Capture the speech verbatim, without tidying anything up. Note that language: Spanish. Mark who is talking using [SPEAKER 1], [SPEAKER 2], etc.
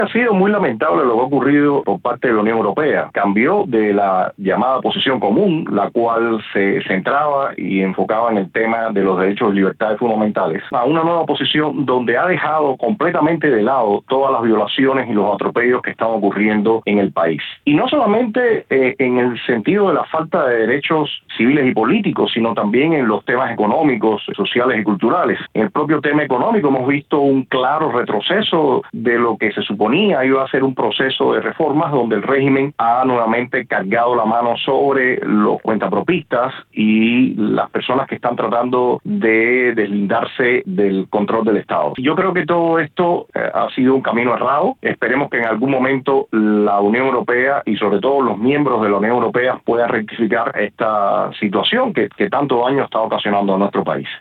[SPEAKER 1] Ha sido muy lamentable lo que ha ocurrido por parte de la Unión Europea. Cambió de la llamada posición común, la cual se centraba y enfocaba en el tema de los derechos y libertades fundamentales, a una nueva posición donde ha dejado completamente de lado todas las violaciones y los atropellos que están ocurriendo en el país. Y no solamente eh, en el sentido de la falta de derechos civiles y políticos, sino también en los temas económicos, sociales y culturales. En el propio tema económico hemos visto un claro retroceso de lo que se suponía iba a ser un proceso de reformas donde el régimen ha nuevamente cargado la mano sobre los cuentapropistas y las personas que están tratando de deslindarse del control del Estado. Yo creo que todo esto eh, ha sido un camino errado. Esperemos que en algún momento la Unión Europea y sobre todo los miembros de la Unión Europea puedan rectificar esta situación que, que tanto daño está ocasionando a nuestro país.